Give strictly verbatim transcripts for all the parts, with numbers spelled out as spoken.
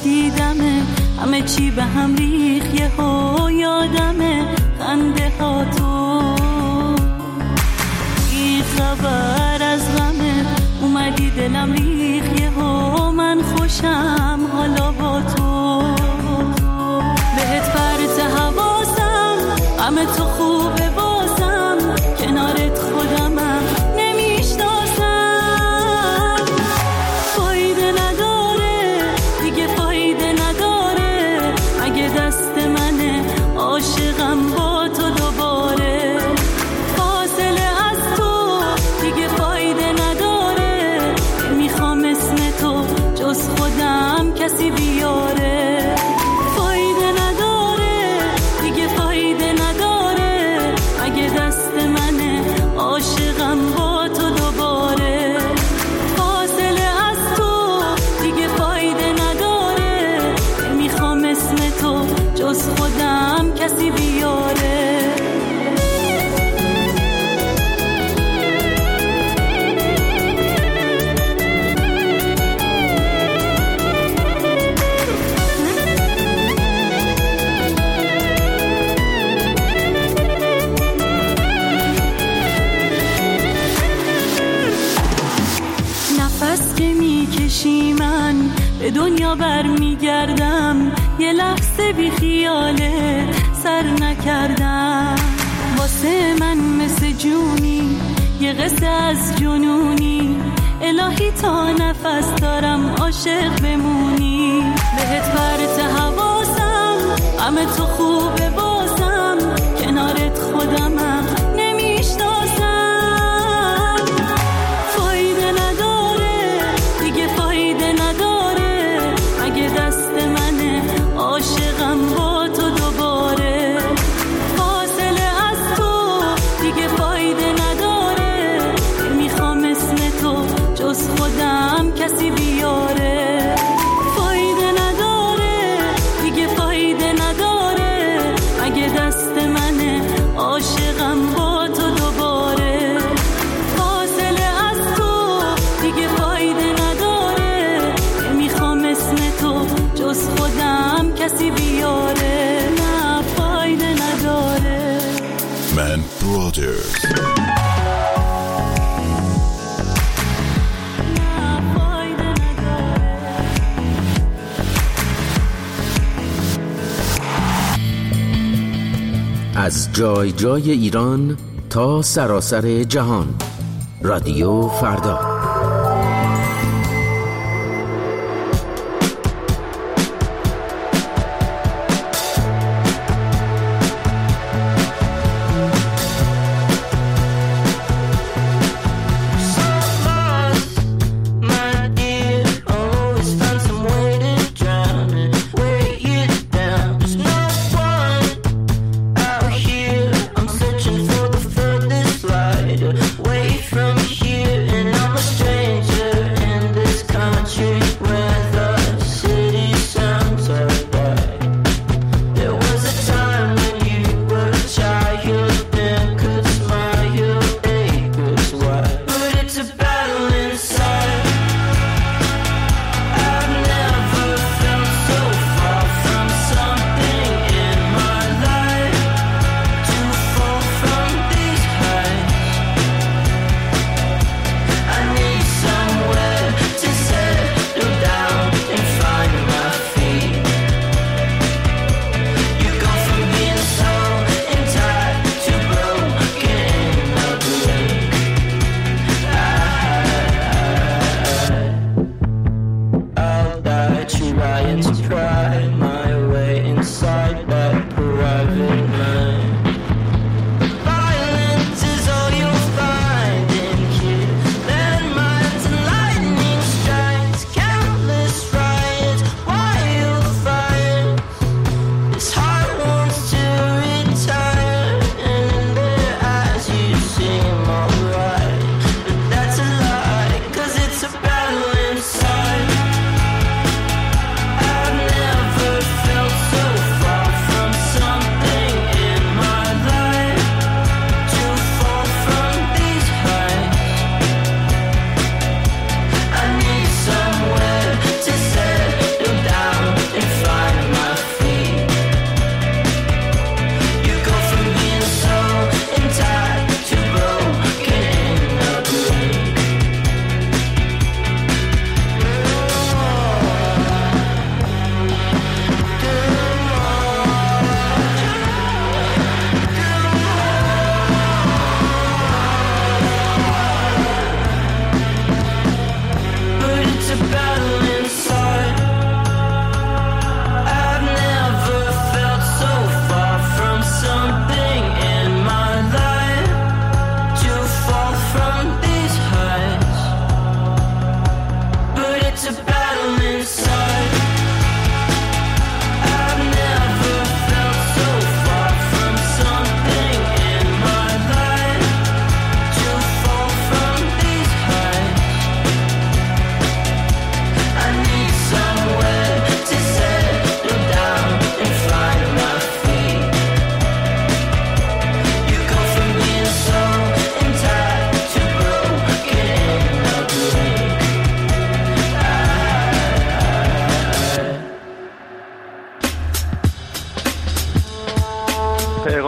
دیدمه همه چی به هم ریخ یه ها یادمه خنده ها تو بی خبر از غمه اومدی دلم ریخ یه ها من خوشم حالا با تو بهت پرت حواسم غم تو خوبه بازم کنارت خودمم نمیشناسم فایده نداره دیگه فایده نداره اگه دست منه عاشقم با تو دوباره فاصله از تو دیگه فایده نداره میخوام اسم تو جز خودم کسی بیاره فایده نداره دیگه فایده نداره اگه دست منه عاشقم با تو دوباره فاصله از تو دیگه فایده نداره میخوام اسم تو جز خودم کسی بیاره من به دنیا برمیگردم یه لحظه بی خیاله سر نکردم واسه من مثل جونی یه قصه از جنونی الهی تا نفس دارم عاشق بمونی بهت پرت حواسم غم تو خوبه بازم کنارت خودمم نمیشناسم فایده نداره دیگه فایده نداره اگه دست منه عاشقم با تو دوباره فاصله از تو دیگه فایده نداره میخوام اسم تو جز خودم کسی بیاره فایده نداره دیگه فایده نداره اگه دست منه عاشقم با تو دوباره فاصله از تو دیگه فایده نداره میخوام اسم تو جز خودم کسی بیاره نه فایده نداره من برادرز از جای جای ایران تا سراسر جهان رادیو فردا Away from here and I'm a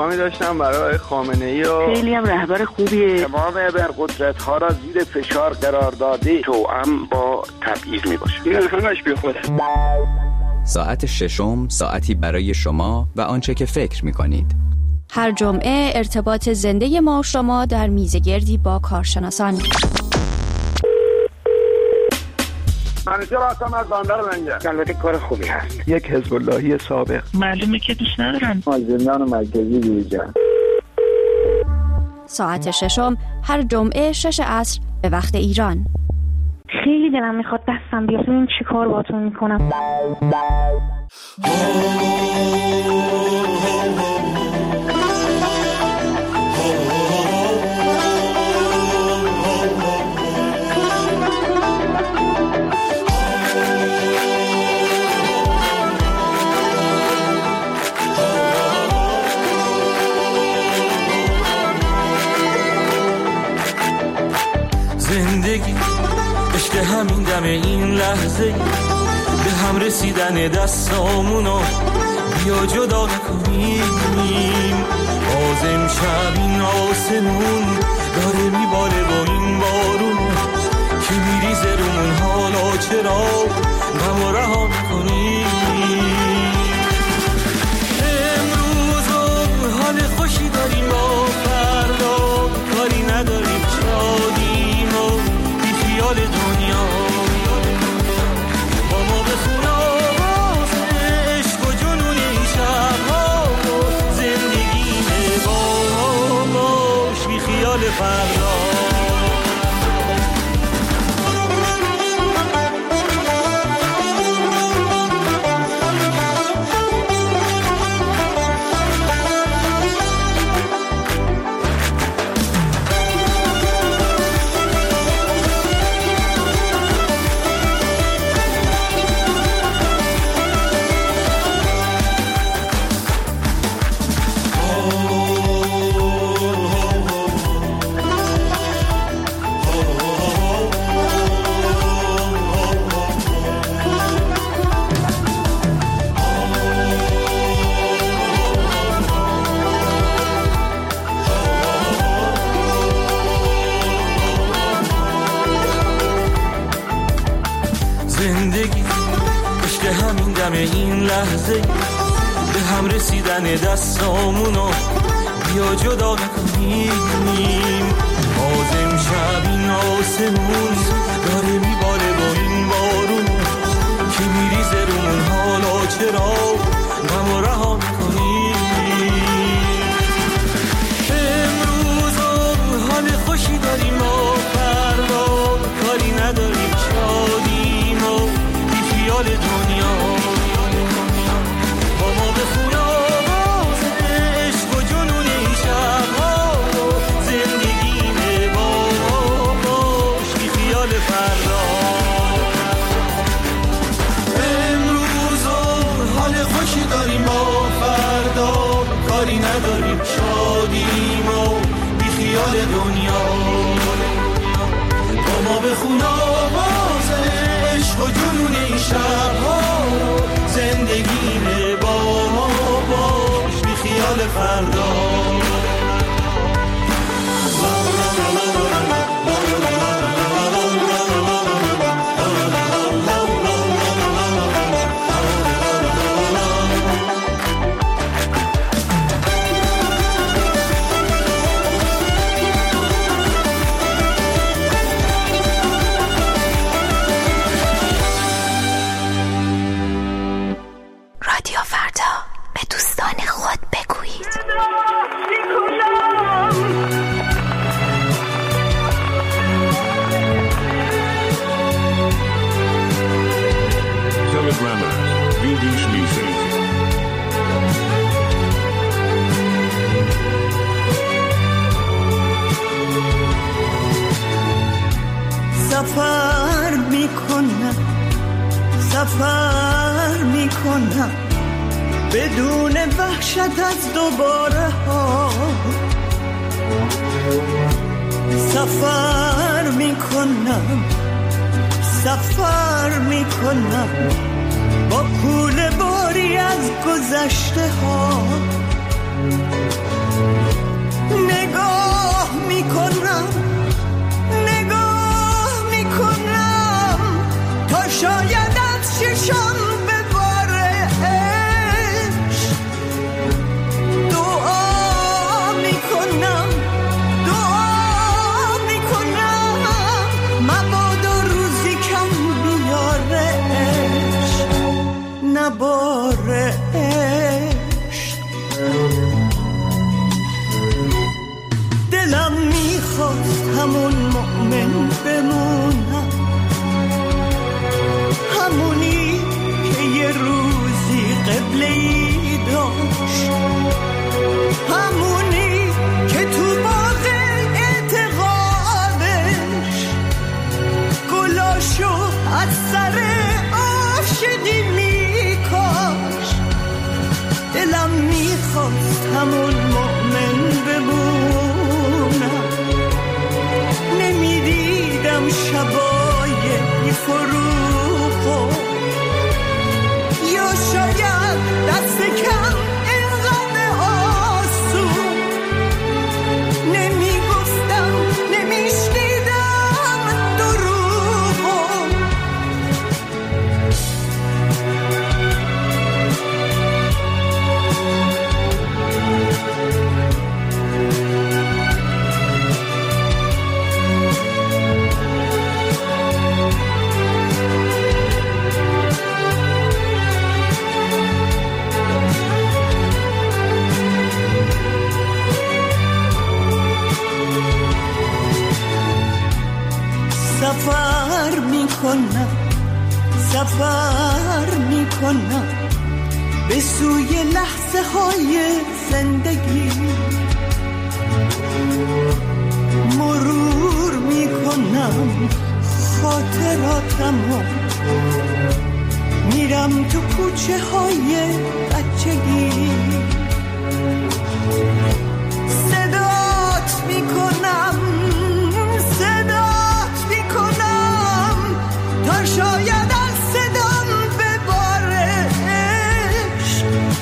پیغامی داشتم برای خامنه‌ای و خیلی هم رهبر خوبیه. تمام ابرقدرت ها را زیر فشار قرار داده توأم با تبعیض میباشه. این همش بی خوده. ساعت ششم ساعتی برای شما و آنچه که فکر میکنید. هر جمعه ارتباط زنده ما و شما در میزگردی با کارشناسان. منیجر هستم از بندر لنگر. البته کار خوبی هست. یک حزب اللهی سابق. معلومه که دوست ندارن. زندان مرکزی دیویژن. ساعت ششم هر جمعه شش عصر به وقت ایران. خیلی دلم میخواد دستم بیاد ببینم چی کار باهاتون میکنم. زندگی عشق همین دم این لحظه، به هم رسیدن دستامونو بیا جدا نکنیم. باز امشب این آسمون داره میباره با این بارون که میریزه رومون، حالا چرا غم رها میکنیم؟ امروز حال خوشی داریم با فردا، کاری نداریم شادیم و بی خیال دنیا. با ما بخون آواز عشق و جنون این شبها، زندگی با باش بی خیال فردا. زندگی عشق همین دم این لحظه، به هم رسیدن دستامونو بیا جدا نکنیم. باز امشب این آسمون داره میباره با این بارون که میریزه رومون، حالا چرا غم رها میکنیم؟ امروز حال خوشی داریم با فردا، کاری نداریم شادیم و بی خیال دنیا. با ما بخون آواز عشق و جنون این شبها، زندگی با باش بی خیال فردا. امروز حال خوشی داریم با فردا، کاری نداریم شادیم و بی خیال دنیا. با ما بخون آواز عشق و جنون این شبها، زندگی با ما باش بی خیال فردا. رادیو فردا، به دوستان خود بگویید. Telegrama, Vidiš Misej. سفر میکنم، سفر میکنم بدون وحشت از دوباره ها. سفر میکنم، سفر میکنم با کوله باری از گذشته ها. نگاه میکنم نگاه میکنم تا شاید از چشم بباره عشق. دعا میکنم دعا میکنم مبادا روزی کم بیاره عشق نباره عشق. دلم میخواست همون مؤمن بمونم، همونی که یه روزی قبله‌ای داشت، همونی که تو باغ اعتقادش گلاشو از سر عاشقی میکاش. دلم میخواست همون مؤمن بمونم، نمیدیدم شبای بی فروغو، یا شاید دست کم اینقدر آسون نمیگفتم نمیشنیدم دروغو. سفر میکنم سفر میکنم به سوی لحظه های زندگی، مرور میکنم خاطراتمو، میرم تو کوچه های بچگی. صدات میکنم تا شاید از صدام بباره عشق.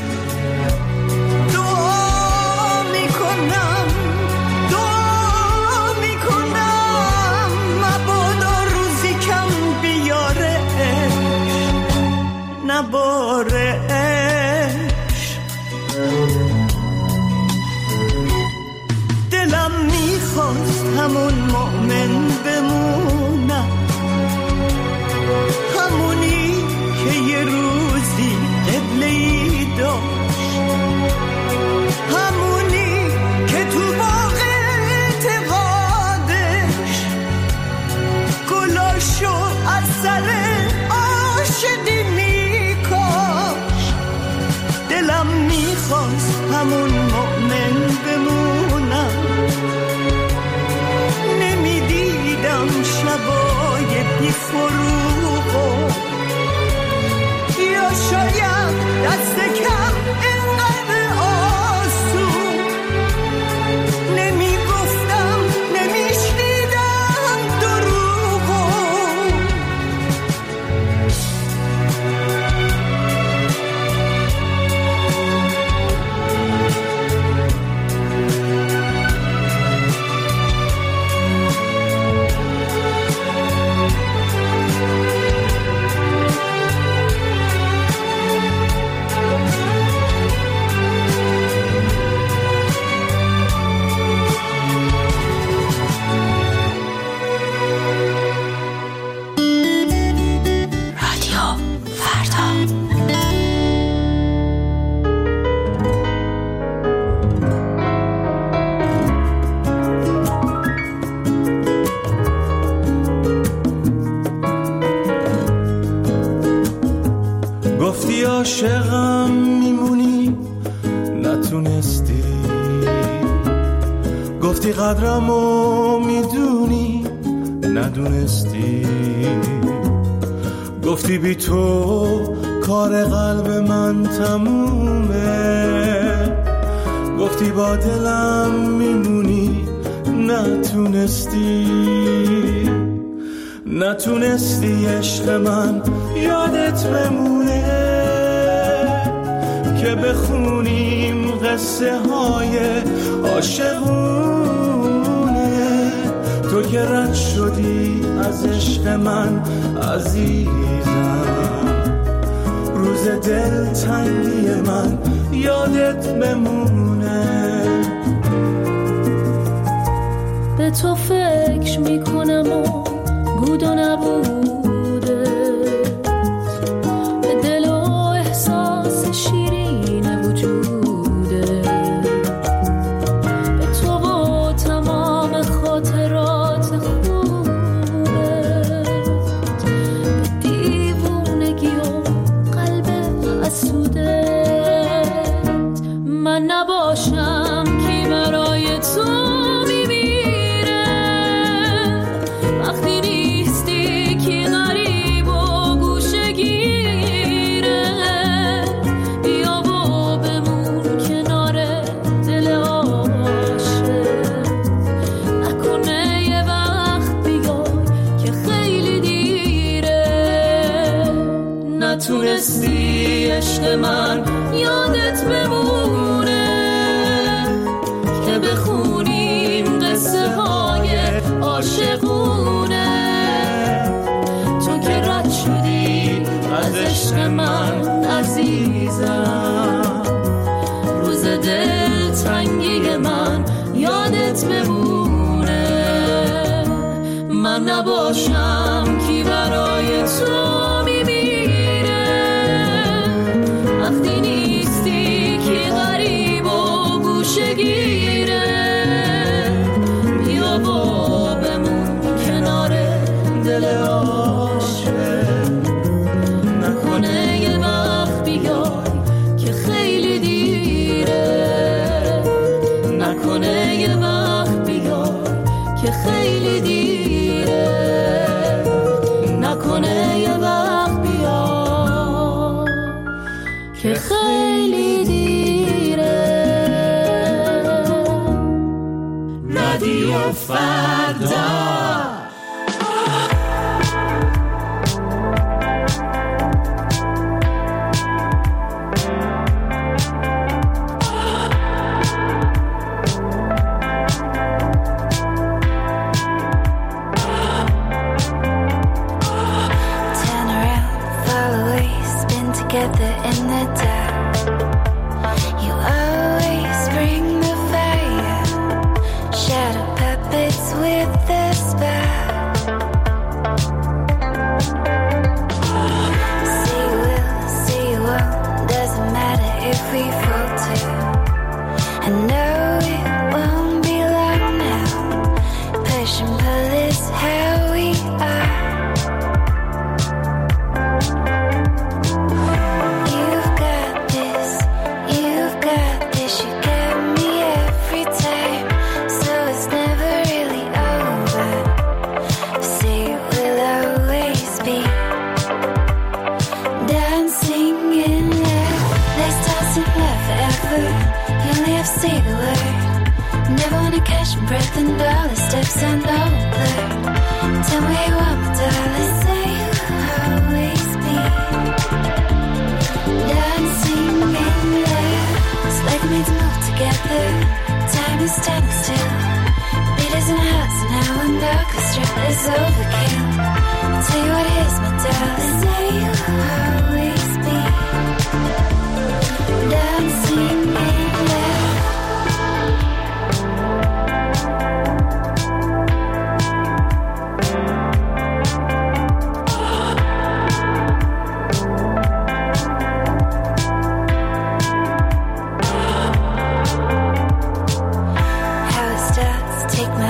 دعا میکنم دعا میکنم مبادا روزی کم بیاره عشق نباره عشق. دلم میخواست همون مؤمن بمونم، همونی که یه روزی قبله‌ای داشت، همونی که تو باغ اعتقادش گلاشو از سر عاشقی میکاش. دلم میخواست همون مؤمن بمونم، نمیدیدم شبای بی فروغو، یا شاید دست کم اینقدر آسون نمیگفتم نمیشنیدم دروغو. عاشقم میمونی نتونستی، گفتی قدرمو میدونی ندونستی، گفتی بی تو کار قلب من تمومه، گفتی با دلم میمونی نتونستی، نتونستی عشق من یادت بمونه که بخونیم قصه های عاشقونه. تو که رد شدی از عشق من عزیزم، روز دل تنگی من یادت بمونه. به تو فکر میکنم و بود و نبوده، به دل و احساس شیرین وجوده، به تو و تمام خاطرات خوبه، به دیوونگی و قلب حسوده. من نباشم کی برای تو تونستی عشق من یادت بمونه، که بخونیم قصه های عاشقونه. تو که رد شدی از عشق من عزیزم، روز دل تنگی من یادت بمونه. من نباشم کی برای تو وقتی نیستی که غریب و گوشه گیره. بیا با بمون کنار دل عاشق، نکنه یه وقت بیای که خیلی دیره، نکنه یه وقت بیای که خیلی دیره، نکنه یه وقت بیای که خیلی دیره. رادیو فردا.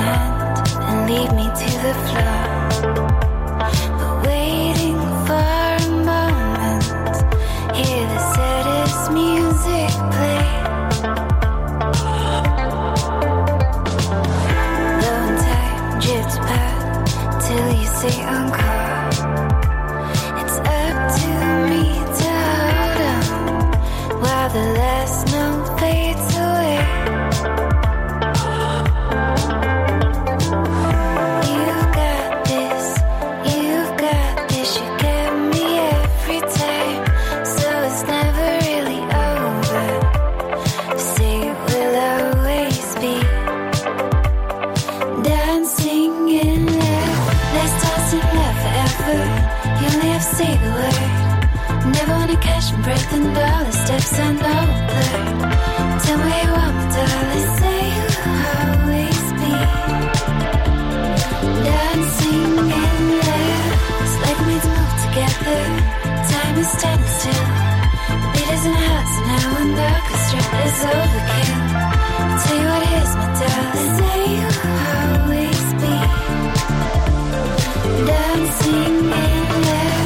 Lead me to the floor, but waiting for to catch and break the dollar steps and all blur. Tell me what my darling say you'll always be. Dancing in there, it's like we to move together. Time is standing still. The beat is in our hearts now and the orchestra is overkill. Tell you what it is, my darling, say you'll always be. Dancing in there.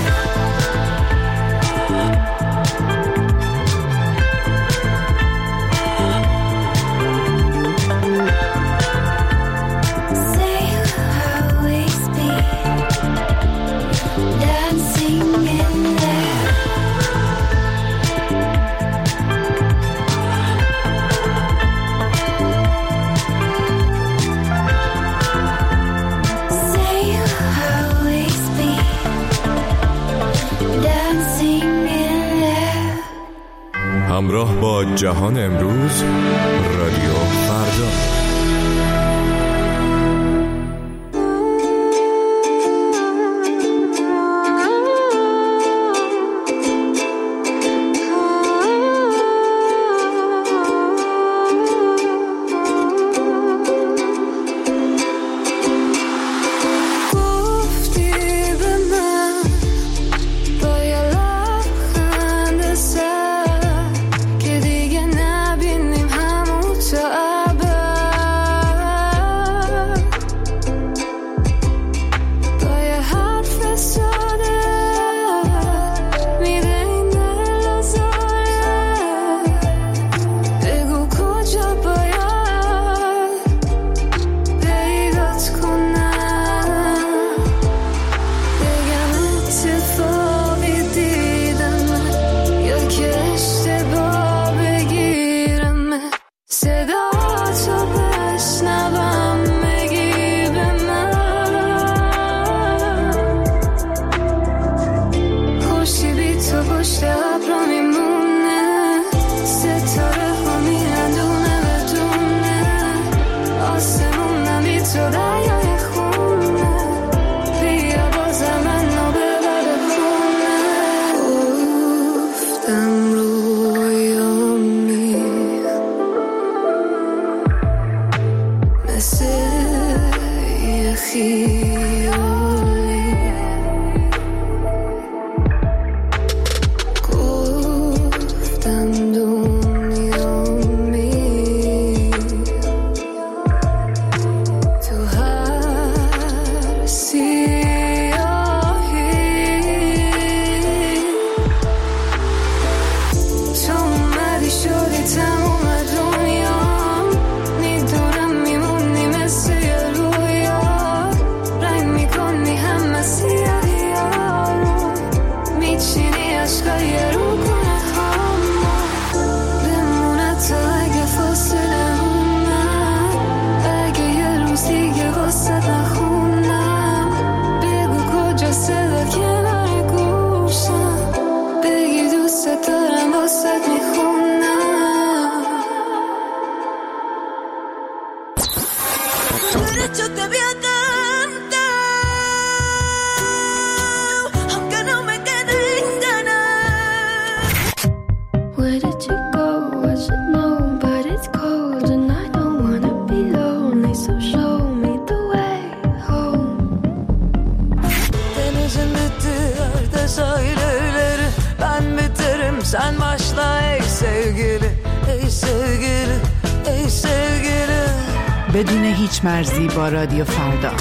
همراه با جهان امروز، رادیو فردا. بدون هیچ مرزی با رادیو فردا.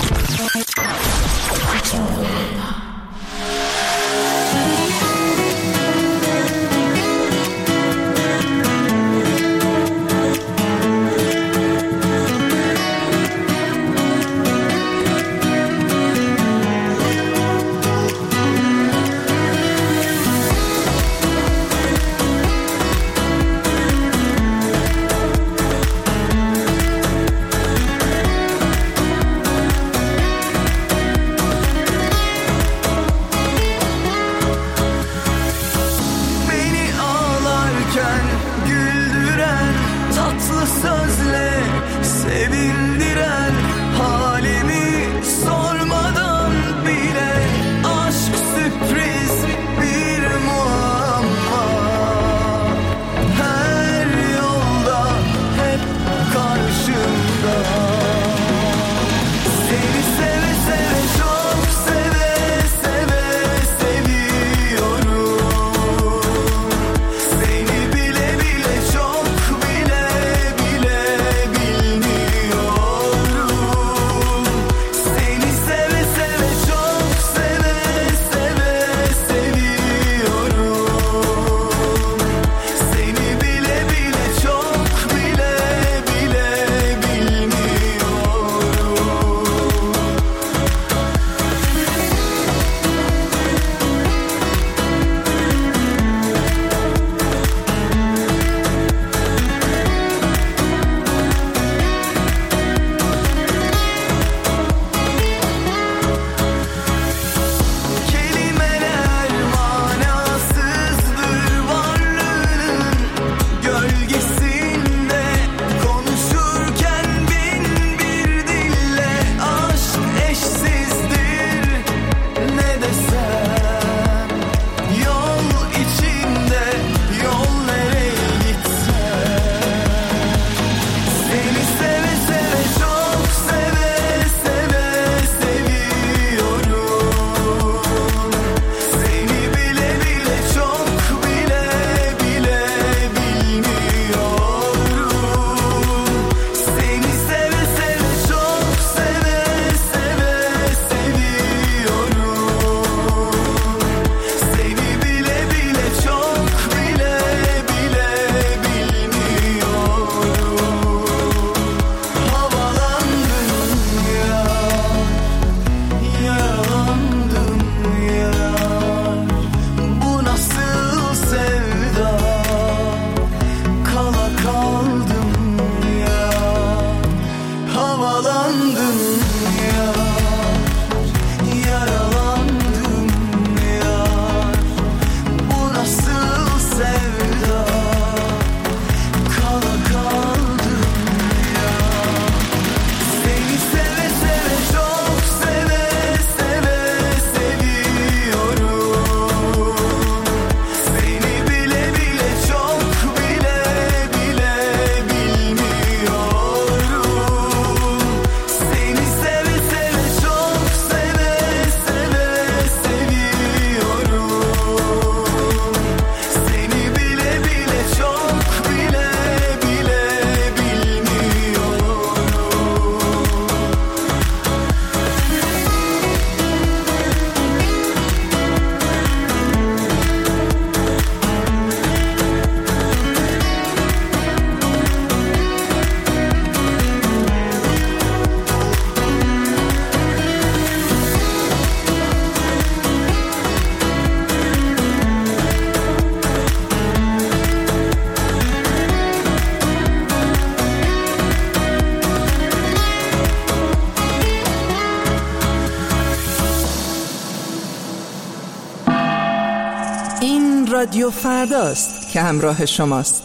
این رادیو فرداست که همراه شماست.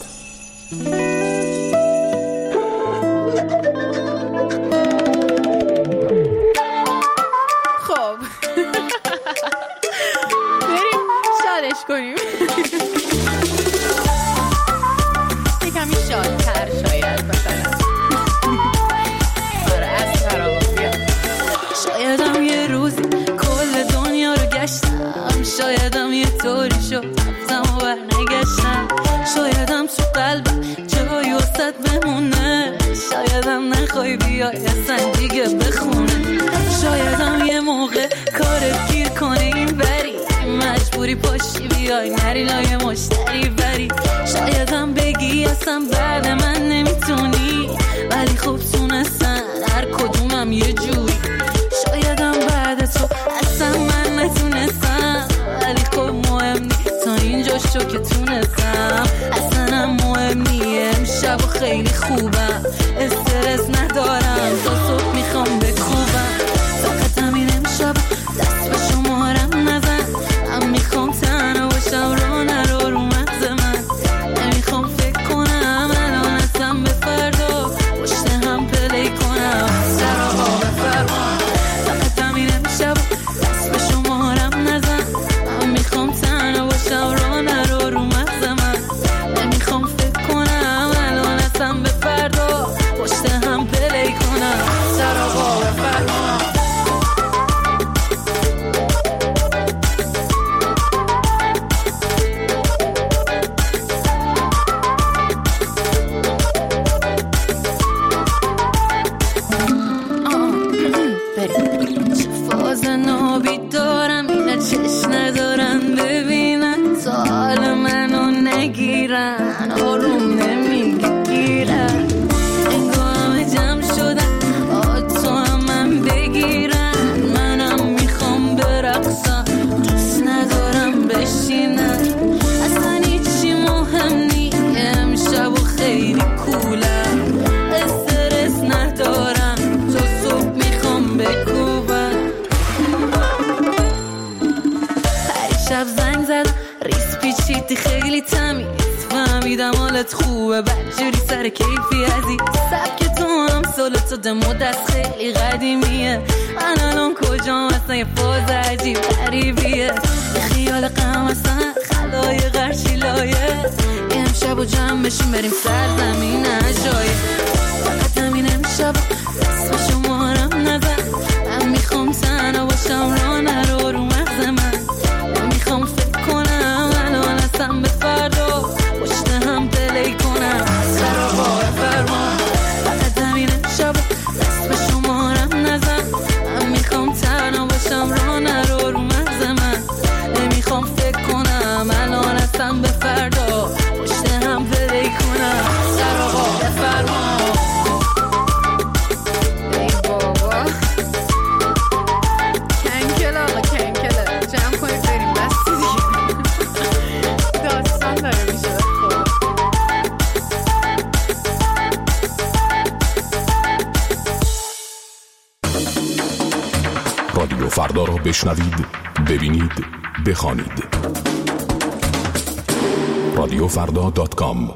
خب بریم شادش کنیم. یه کمی شادتر شاید مثلا. آره از فراموزی. شایدم یه روزی کل دنیا رو گشتم، شایدم یه طوری شد رفتم و بر نگشتم، شایدم تو قلبم جایی وسط بمونه، شایدم نخوای بیای اصلا دیگه بخونه، شایدم یه موقع کارت گیر کنه این بری، مجبوری پاشی بیای نری لای مشتری بری، شایدم بگی اصلا بعد من نمیتونی، ولی خب تونستن هر کدومم یه جوری، شایدم بعد تو اصلا من نتونستم، ولی خب مهم نی تا اینجا شو که تونستم، اصلا هم مهم نی امشب و خیلی خوبم، استرس ندارم تا صبح میخوام بکوبم، فقط همین امشب دست به شمارم نزن، من میخوام تنها باشم رو نرو رو مغز من، نمیخوام فکر کنم الان اصلا به فردا پشت هم پلی کنم سراغا بفرما، فقط همین امشب دست به شمارم نزن، من میخوام تنها باشم رو نرو رو مغز من، نمیخوام فکر کنم الان اصلا به فردا پشت هم پلی کنم سراغا بفرما. خیلی تمیز فهمیدم حالت خوبه بدجوری سر کیفی ازی سبک تو هم سال تو دمو دست خیلی قدیمیه، من الان کجام اصلا یه فاز عجیب غریبیه، یه خیال غم اصلا خلای غرشی لایه، یه امشب و جمع بشیم بریم سرزمین عجایه، فقط همین امشب دست به شمارم نزن، من میخوام تنها باشم رو نرو رو مغز من، نمیخوام فکر کنم الان اصلا به فردا پشت هم پلی کنم سراغا بفرما، فقط همین امشب دست به شمارم نزن، من میخوام تنها باشم رو نرو رو مغز من، نمیخوام فکر کنم الان اصلا به فردا پشت هم پلی کنم سراغا بفرما. ای بابا کنکل آقا کنکله جمع کنید بریم بستی دیگه داستان داره میشه. رادیو فردا را بشنوید، ببینید، بخوانید. رادیو فردا دات کام.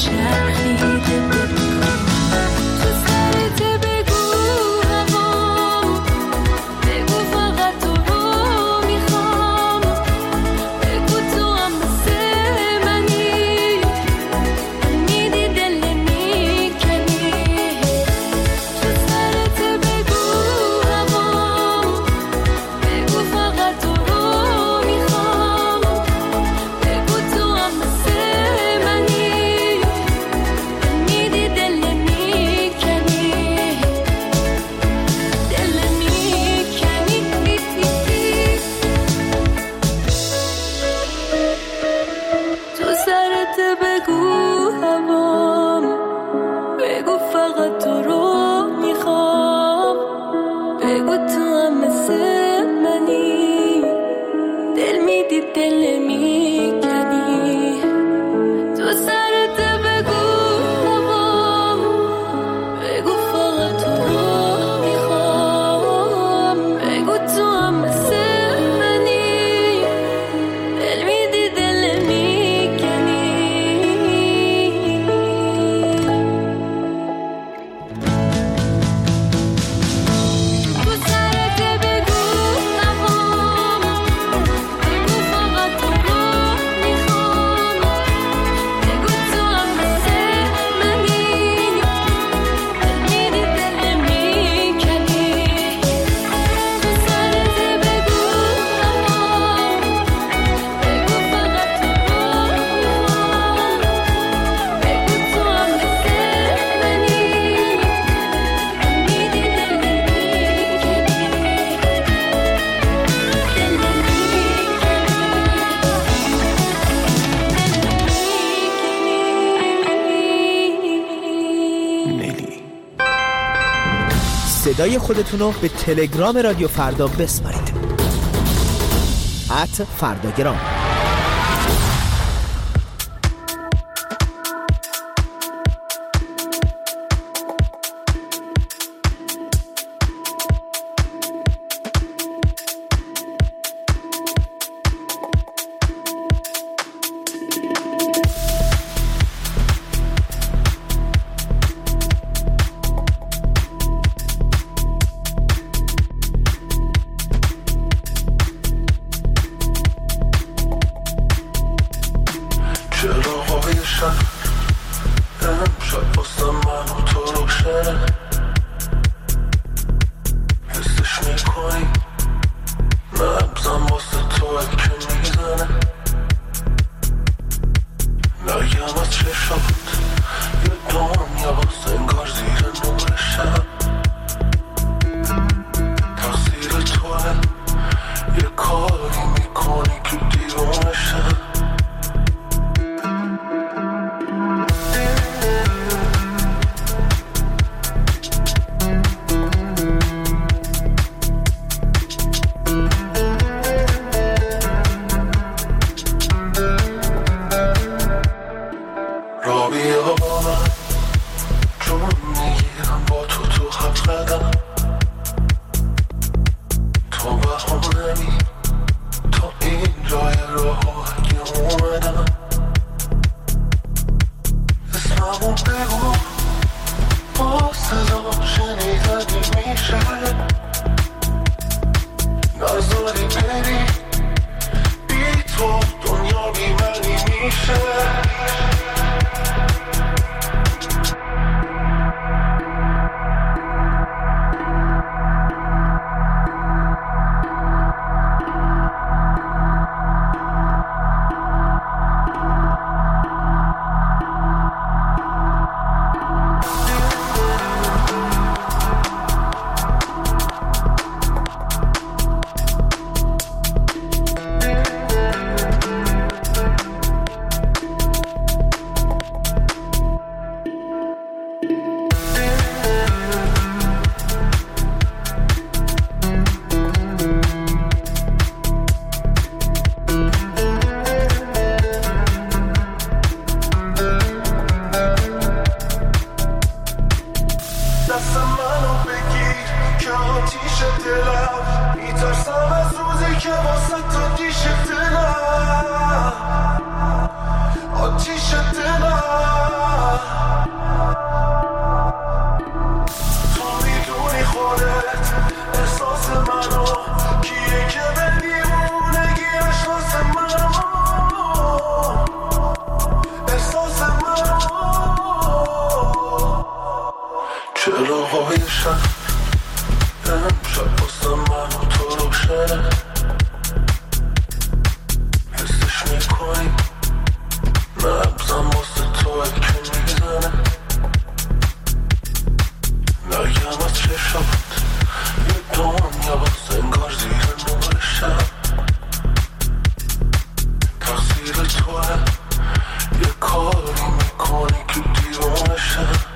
چرخیده بکن تو سرت بگو هوام بگو فقط تو رو میخوام بگو تو هم مثل منی میدی دل میکنی تو سرت بگو هوام بگو فقط تو رو میخوام بگو تو هم مثل منی میدی دل میکنی دل میکنی تو سرت بگو هوام بگو فقط تو رو میخوام بگو تو هم مثل منی دل میدی دل میکنی تو سرت بگو هوام بگو فقط تو رو میخوام بگو تو هم مثل منی دل میدی دل میکنی تو سرت بگو هوام بگو فقط تو رو میخوام بگو تو هم مثل منی دل میدی دل میکنی تو سرت بگو هوام بگو فقط تو رو میخوام بگو تو هم مثل منی میدی دل نلی. صدای خودتون رو به تلگرام رادیو فردا بسپارید. ات فرداگرام. چراغای شهر امشب واسه من و تو روشنه حسش میکنی نبزم واسه توه که میزنه نگم از چشات یه دنیا واسه انگار زیر نور شب تقصیر توه یه کاری میکنی که دیوانه شب چراغای شب امشب واسه من و تو روشنه حسش میکنی نبزم واسه توی که میزنه نگم از چشمت یه دنیا واسه انگار زیر نور شب تقصیر توه یه کاری میکنی که دیوانه شب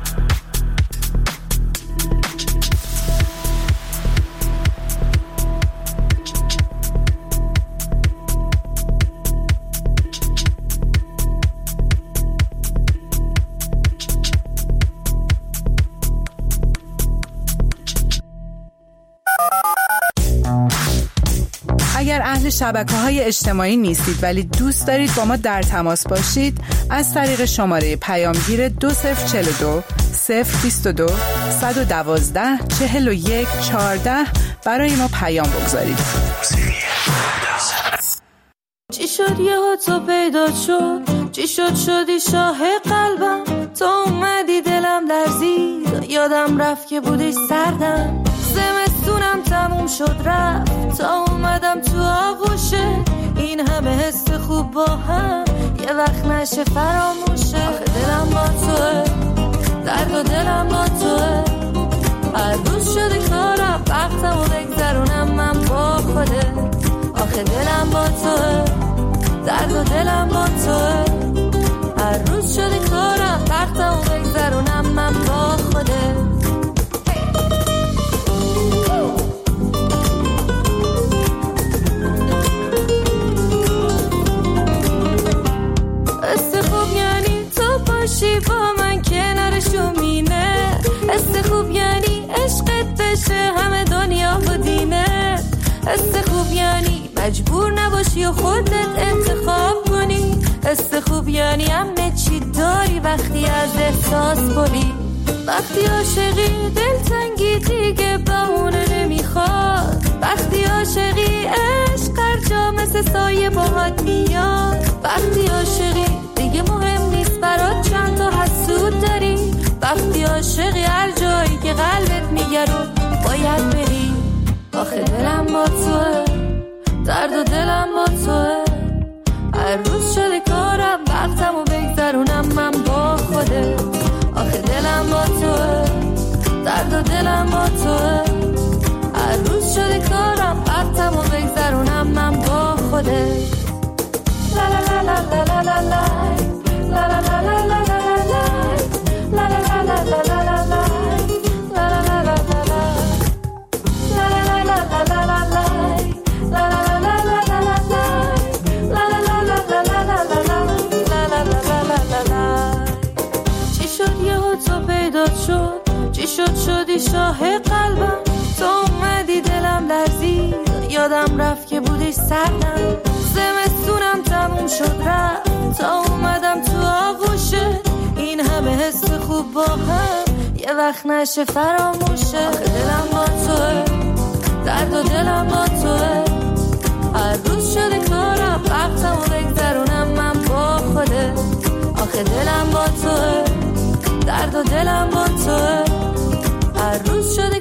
اگر اهل شبکه‌های اجتماعی نیستید ولی دوست دارید با ما در تماس باشید، از طریق شماره پیامگیر دو صفر چهل و دو صفر بیست و دو صد و دوازده چهل و یک چهارده برای ما پیام بگذارید. چی شد یه ها تو پیدا شد، چی شد شدی شاه قلبم، تو اومدی دلم لرزید، یادم رفت که بودی سردم، زمستونم تموم شد رفت، تا اومدم تو آغوشه، این همه حس خوب با هم یه وقت نشه فراموشه. آخه دلم با توه، درد و دلم با توه، هر روز شده کارم وقتمو بگذرونم من با خوده. آخه دلم با توه، درد و دلم با توه، هر روز شده کارم وقتمو بگذرونم من با خوده. خوب یعنی تو باشی با من کنارشو مینه، حس خوب یعنی عشقت بشه همه دنیا و دینه، حس خوب یعنی مجبور نباشی و خودت انتخاب کنی، حس خوب یعنی همه چی داری وقتی از احساس بری، وقتی عاشقی دلتنگی دیگه بهونه نمیخواد، وقتی عاشقی عشق هر جا مثل سایه باهات میاد، وقتی عاشقی دیگه مهم نیست برات چند تا حسود داری، وقتی عاشقی هر جایی که قلبت میگه رو باید بری. آخه دلم با توه، درد و دلم با توه، هر روز شده کارم وقتمو بگذرونم من با خوده. آخه دلم با توه، درد و دلم با توه، هر روز شده کارم وقتمو بگذرونم من با خوده. لا لا لا لا لا لا لا لا لا لا لا لا لا لا لا لا لا لا. چی شد یه ها تو پیدا شد، چی شد شدی شاه قلبم، تو اومدی دلم لرزید، یادم رفت که بودی سردم، زمستونم تموم شد رفت، تا اومدم تو آغوشه، این همه حس خوب با هم یه وقت نشه فراموشه. آخه دلم با توه، درد و دلم با توه، هر روز شده کارم وقتمو بگذرونم من با خوده. آخه دلم با توه، درد و دلم با توه، هر روز شده